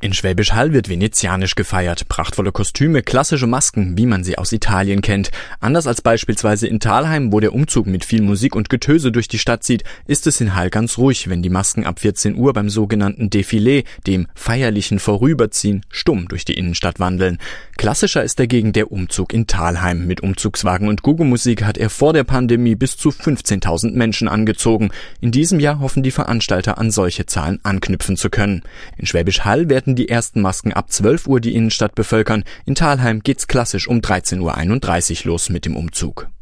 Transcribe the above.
In Schwäbisch Hall wird venezianisch gefeiert. Prachtvolle Kostüme, klassische Masken, wie man sie aus Italien kennt. Anders als beispielsweise in Thalheim, wo der Umzug mit viel Musik und Getöse durch die Stadt zieht, ist es in Hall ganz ruhig, wenn die Masken ab 14 Uhr beim sogenannten Defilé, dem feierlichen Vorüberziehen, stumm durch die Innenstadt wandeln. Klassischer ist dagegen der Umzug in Thalheim. Mit Umzugswagen und Gugumusik hat er vor der Pandemie bis zu 15.000 Menschen angezogen. In diesem Jahr hoffen die Veranstalter, an solche Zahlen anknüpfen zu können. In Schwäbisch Hall werden die ersten Masken ab 12 Uhr die Innenstadt bevölkern. In Thalheim geht's klassisch um 13.31 Uhr los mit dem Umzug.